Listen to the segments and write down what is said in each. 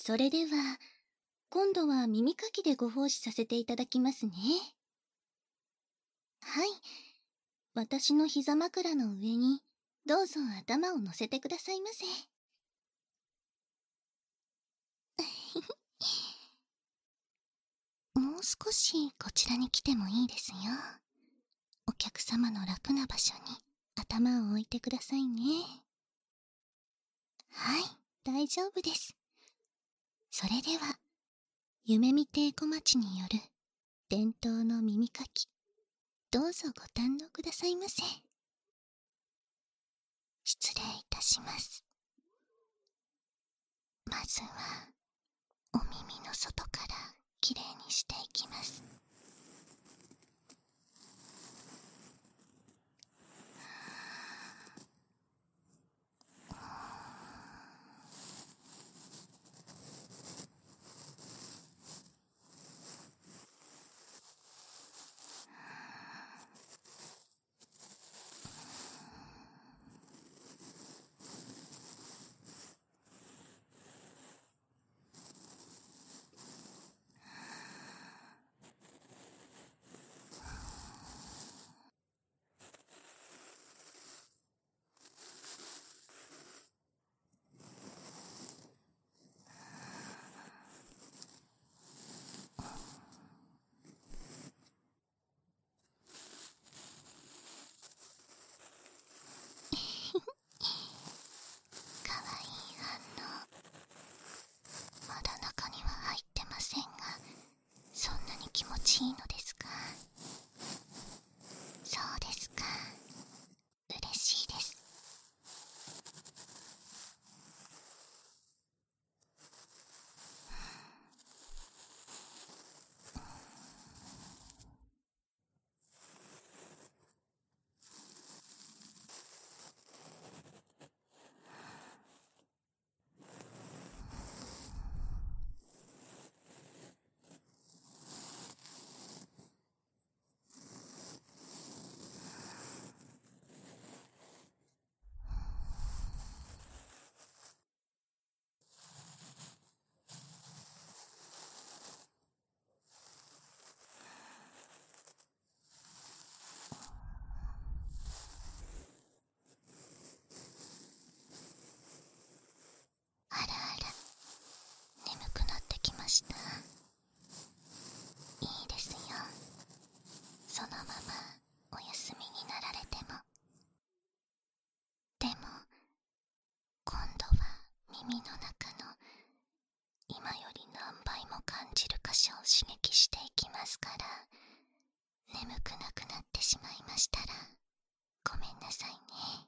それでは、今度は耳かきでご奉仕させていただきますね。はい。私の膝枕の上に、どうぞ頭を乗せてくださいませ。もう少しこちらに来てもいいですよ。お客様の楽な場所に頭を置いてくださいね。はい、大丈夫です。それでは、夢見亭小町による伝統の耳かき、どうぞご堪能くださいませ。失礼いたします。まずは、お耳の外からきれいにしていきます。かわいい反応。まだ中には入ってませんが、そんなに気持ちいいのですか？そうですか。嬉しいです。あらあら、眠くなってきました。いいですよ。そのままお休みになられても。でも、今度は耳の中の今より何倍も感じる箇所を刺激していきますから、眠くなくなってしまいましたらごめんなさいね。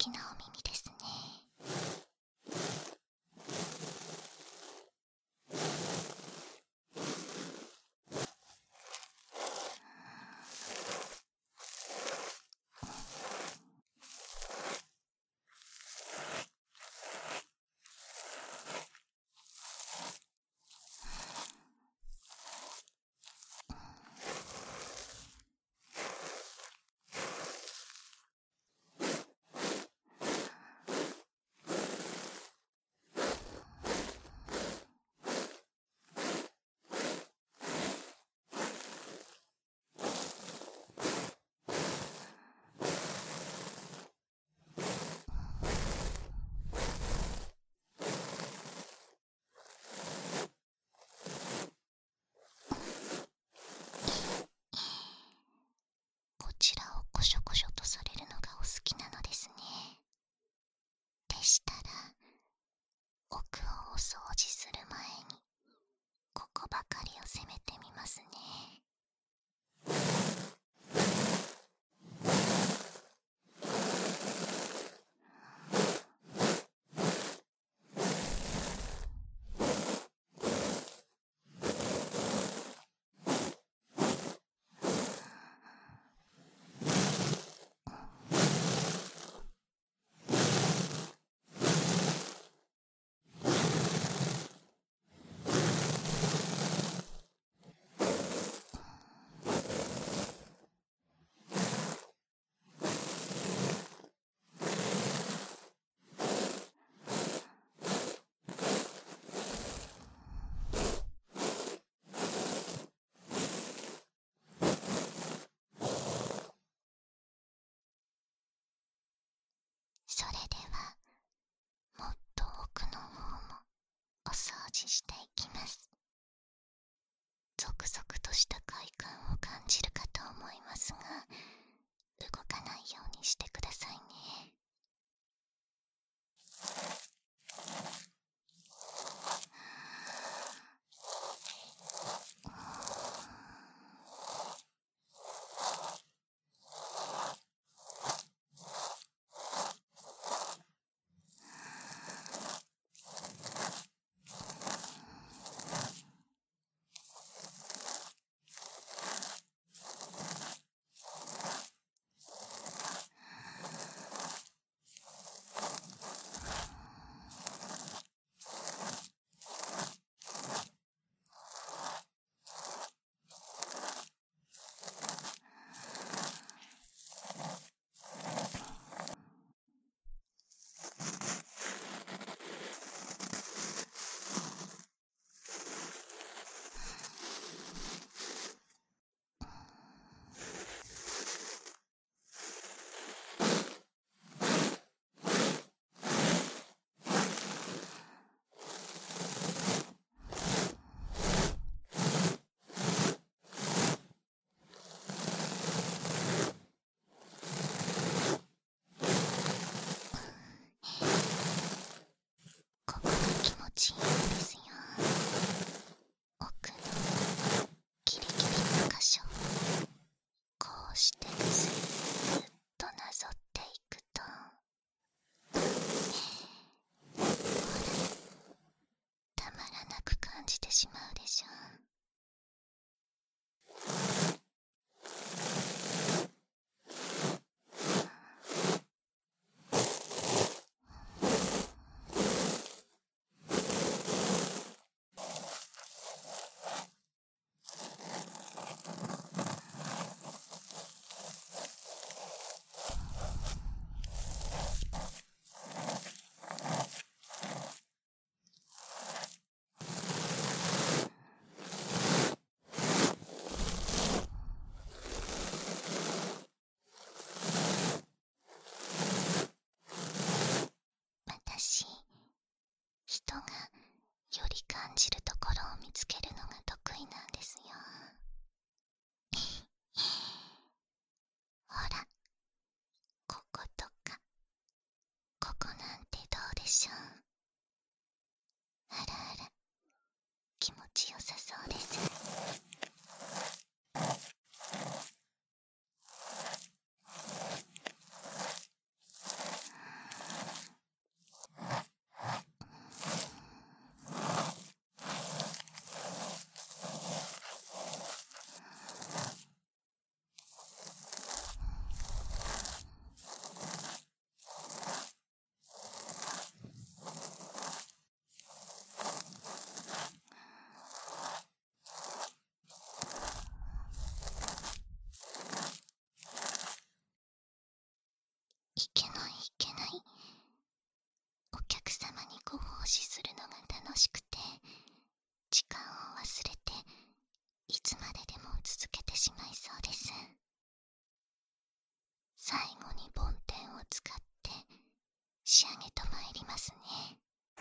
きなお耳ですね。こちらをコショコショとされるのがお好きなのですね。でしたら、奥をお掃除する前にここばかりを攻めてみますね。それではもっと奥の方もお掃除していきます。ゾクゾクとした快感を感じるかと思いますが、動かないようにしてくださいね。ここが気持ちいいんですよ。奥のキリキリの箇所、こうしてずーっとなぞっていくと、ほら、たまらなく感じてしまうでしょ。私、人がより感じるところを見つけるのが得意なんですよ。ほら、こことか、ここなんてどうでしょう。あらあら、気持ちよさそうです。 お客様にご奉仕するのが楽しくて、時間を忘れていつまででも続けてしまいそうです。最後に梵天を使って仕上げとまいりますね。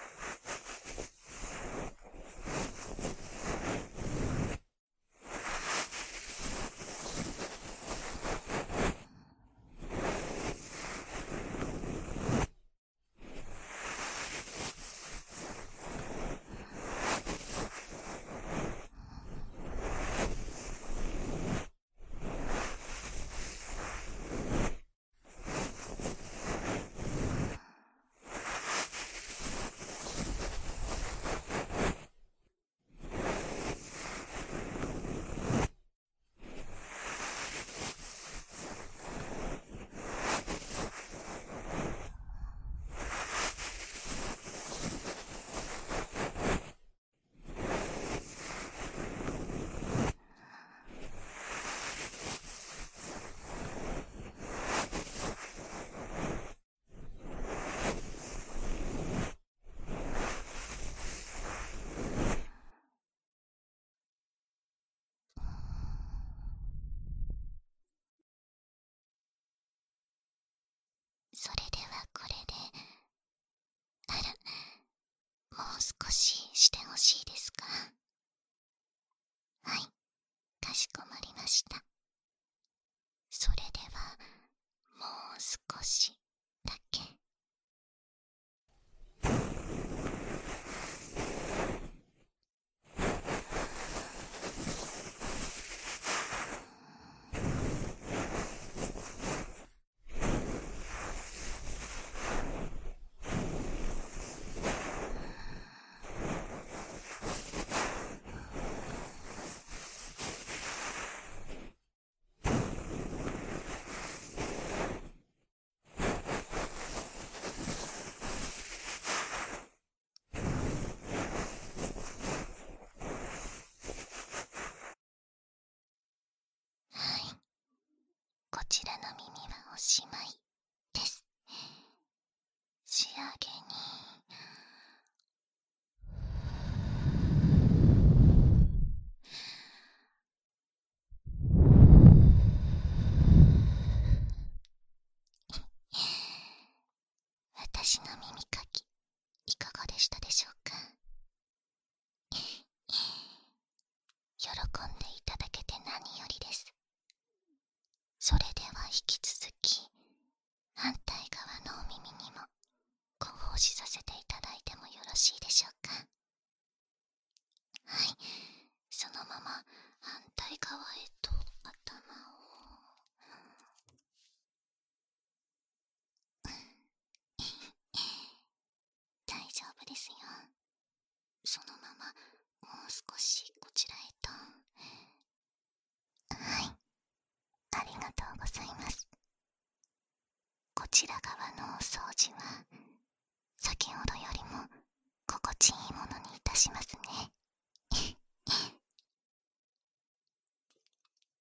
それではこれで、あら、もう少ししてほしいですか？はい、かしこまりました。それではもう少しだけ。はい、こちらの耳はおしまいです。仕上げに私の耳かきいかがでしたでしょうか？喜んでいただけて何よりです。それでは引き続き反対側のお耳にもご奉仕させていただいてもよろしいでしょうか？はい、そのまま反対側へと頭を大丈夫ですよ。そのままもう少しこちらへと。はい、ありがとうございます。こちら側のお掃除は先ほどよりも心地いいものにいたしますね。